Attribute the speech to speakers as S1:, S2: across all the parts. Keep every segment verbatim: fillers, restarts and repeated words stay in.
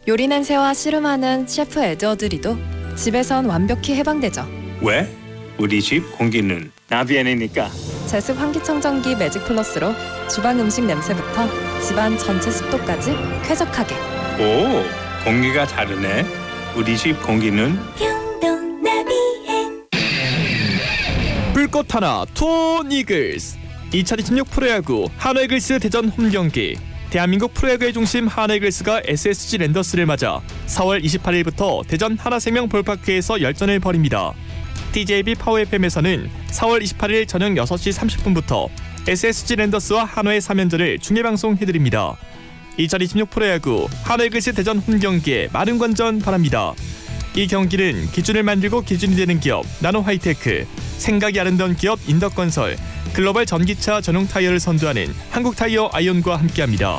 S1: 요리 냄새와 씨름하는 셰프 에드워드리도 집에선 완벽히 해방되죠.
S2: 왜? 우리 집 공기는 나비엔이니까.
S1: 제습 환기청정기 매직 플러스로 주방 음식 냄새부터 집안 전체 습도까지 쾌적하게.
S2: 오, 공기가 다르네. 우리 집 공기는
S3: 경동 나비엔.
S4: 불꽃 하나 투혼 이글스. 이천이십육 프로야구 한화 이글스 대전 홈경기. 대한민국 프로야구의 중심 한화 이글스가 에스에스지 랜더스를 맞아 사월 이십팔일부터 대전 하나생명 볼파크에서 열전을 벌입니다. 티제이비 파워 에프엠에서는 사월 이십팔일 저녁 여섯 시 삼십 분부터 에스에스지 랜더스와 한화의 삼 연전을 중계방송해드립니다. 이천이십육 프로야구 한화 이글스 대전 홈경기에 많은 관전 바랍니다. 이 경기는 기준을 만들고 기준이 되는 기업 나노 하이테크, 생각이 아름다운 기업 인덕건설, 글로벌 전기차 전용 타이어를 선도하는 한국타이어 아이온과 함께합니다.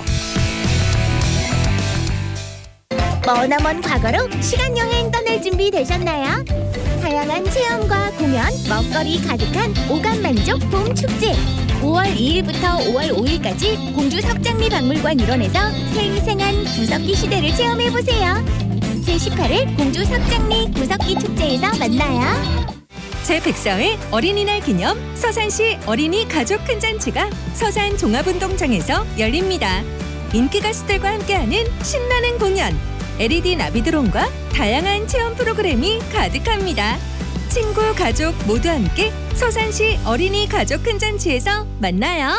S3: 머나먼 과거로 시간여행 떠날 준비 되셨나요? 다양한 체험과 공연, 먹거리 가득한 오감만족 봄축제. 오월 이일부터 오월 오일까지 공주 석장리 박물관 일원에서 생생한 구석기 시대를 체험해보세요. 제십팔 회 공주 석장리 구석기 축제에서 만나요.
S5: 제백사 회 어린이날 기념 서산시 어린이 가족 큰 잔치가 서산 종합운동장에서 열립니다. 인기 가수들과 함께하는 신나는 공연, 엘이디 나비드론과 다양한 체험 프로그램이 가득합니다. 친구, 가족 모두 함께 서산시 어린이 가족 큰 잔치에서 만나요.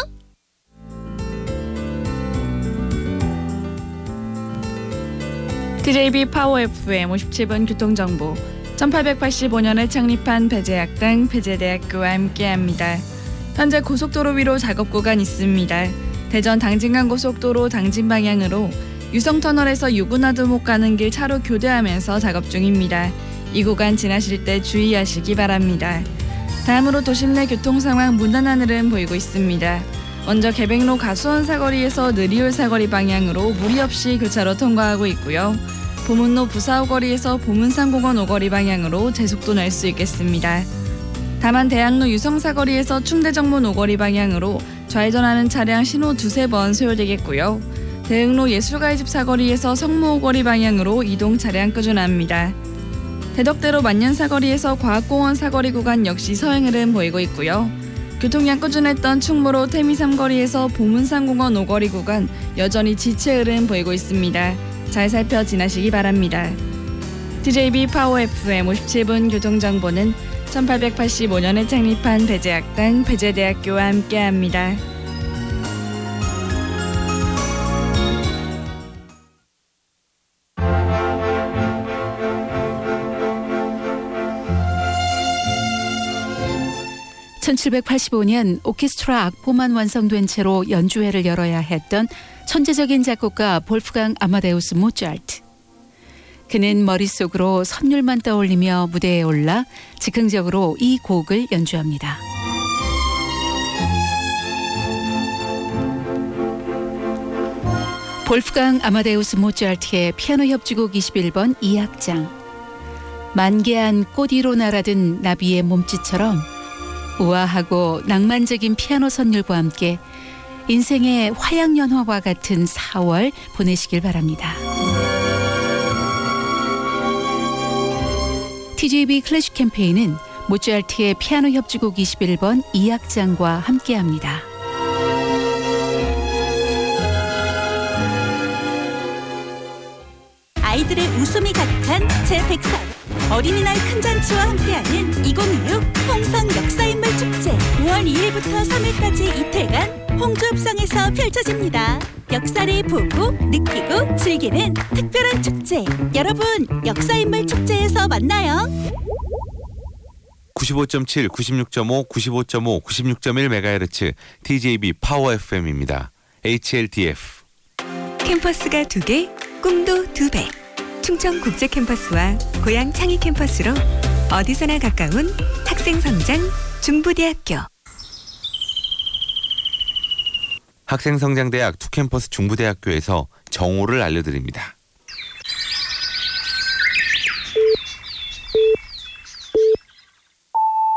S6: 티제이비 파워 에프엠 오십칠 분 교통정보. 천팔백팔십오 년에 창립한 배재학당 배재대학교와 함께합니다. 현재 고속도로 위로 작업 구간 있습니다. 대전 당진간 고속도로 당진 방향으로 유성터널에서 유구나두목 가는 길 차로 교대하면서 작업 중입니다. 이 구간 지나실 때 주의하시기 바랍니다. 다음으로 도심 내 교통 상황 무난한 흐름 보이고 있습니다. 먼저 계백로 가수원 사거리에서 느리울 사거리 방향으로 무리 없이 교차로 통과하고 있고요. 보문로 부사오거리에서 보문산공원 오거리 방향으로 제속도 낼 수 있겠습니다. 다만 대학로 유성사거리에서 충대정문 오거리 방향으로 좌회전하는 차량 신호 두세 번 소요되겠고요. 대흥로 예술가의집 사거리에서 성무 오거리 방향으로 이동 차량 꾸준합니다. 대덕대로 만년사거리에서 과학공원 사거리 구간 역시 서행 흐름 보이고 있고요. 교통량 꾸준했던 충무로 태미삼거리에서 보문산공원 오거리 구간 여전히 지체 흐름 보이고 있습니다. 잘 살펴 지나시기 바랍니다. 티제이비 파워 에프엠 오십칠 분 교통정보는 천팔백팔십오 년에 창립한 배재학당 배재대학교와 함께합니다.
S7: 천칠백팔십오 년 오케스트라 악보만 완성된 채로 연주회를 열어야 했던 천재적인 작곡가 볼프강 아마데우스 모차르트. 그는 머릿속으로 선율만 떠올리며 무대에 올라 즉흥적으로 이 곡을 연주합니다. 볼프강 아마데우스 모차르트의 피아노 협주곡 이십일 번 이 악장. 만개한 꽃 위로 날아든 나비의 몸짓처럼 우아하고 낭만적인 피아노 선율과 함께 인생의 화양연화와 같은 사월 보내시길 바랍니다. 티제이비 클래식 캠페인은 모차르트의 피아노 협주곡 이십일 번 이 악장과 함께합니다.
S5: 아이들의 웃음이 가득한 제백사 어린이날 큰 잔치와 함께하는 이천이십육 홍성 역사인물 축제 오월 이일부터 삼일까지 이틀간 홍주읍성에서 펼쳐집니다. 역사를 보고 느끼고 즐기는 특별한 축제. 여러분, 역사인물 축제에서 만나요.
S8: 구십오 점 칠, 구십육 점 오, 구십오 점 오, 구십육 점 일 메가헤르츠 티제이비 파워 에프엠입니다. 에이치엘디에프.
S5: 캠퍼스가 두 개, 꿈도 두 배. 충청 국제 캠퍼스와 고양 창의 캠퍼스로 어디서나 가까운 학생 성장 중부대학교.
S8: 학생성장대학 투캠퍼스 중부대학교에서 정오를 알려드립니다.